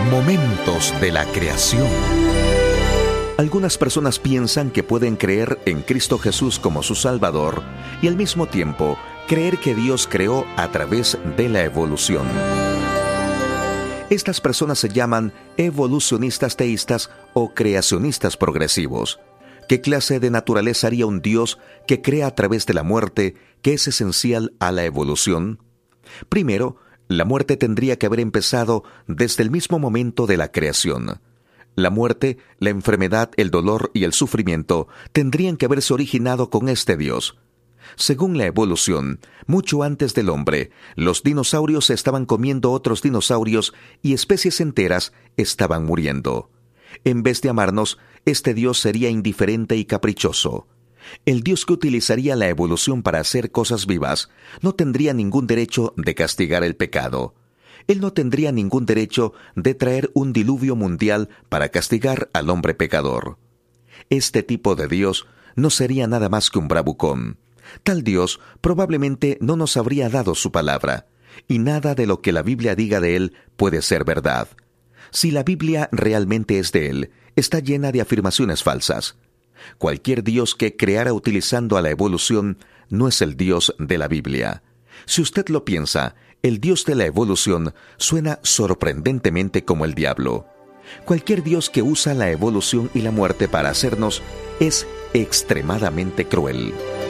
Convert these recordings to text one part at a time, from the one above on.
Momentos de la creación. Algunas personas piensan que pueden creer en Cristo Jesús como su Salvador y al mismo tiempo creer que Dios creó a través de la evolución. Estas personas se llaman evolucionistas teístas o creacionistas progresivos. ¿Qué clase de naturaleza haría un Dios que crea a través de la muerte, que es esencial a la evolución? Primero, la muerte tendría que haber empezado desde el mismo momento de la creación. La muerte, la enfermedad, el dolor y el sufrimiento tendrían que haberse originado con este Dios. Según la evolución, mucho antes del hombre, los dinosaurios estaban comiendo otros dinosaurios y especies enteras estaban muriendo. En vez de amarnos, este Dios sería indiferente y caprichoso. El Dios que utilizaría la evolución para hacer cosas vivas no tendría ningún derecho de castigar el pecado. Él no tendría ningún derecho de traer un diluvio mundial para castigar al hombre pecador. Este tipo de Dios no sería nada más que un bravucón. Tal Dios probablemente no nos habría dado su palabra, y nada de lo que la Biblia diga de Él puede ser verdad. Si la Biblia realmente es de Él, está llena de afirmaciones falsas. Cualquier Dios que creara utilizando a la evolución no es el Dios de la Biblia. Si usted lo piensa, el Dios de la evolución suena sorprendentemente como el diablo. Cualquier Dios que usa la evolución y la muerte para hacernos es extremadamente cruel.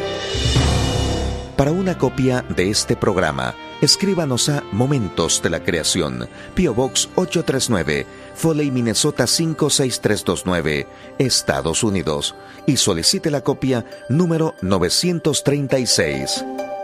Para una copia de este programa, escríbanos a Momentos de la Creación, P.O. Box 839, Foley, Minnesota 56329, Estados Unidos, y solicite la copia número 936.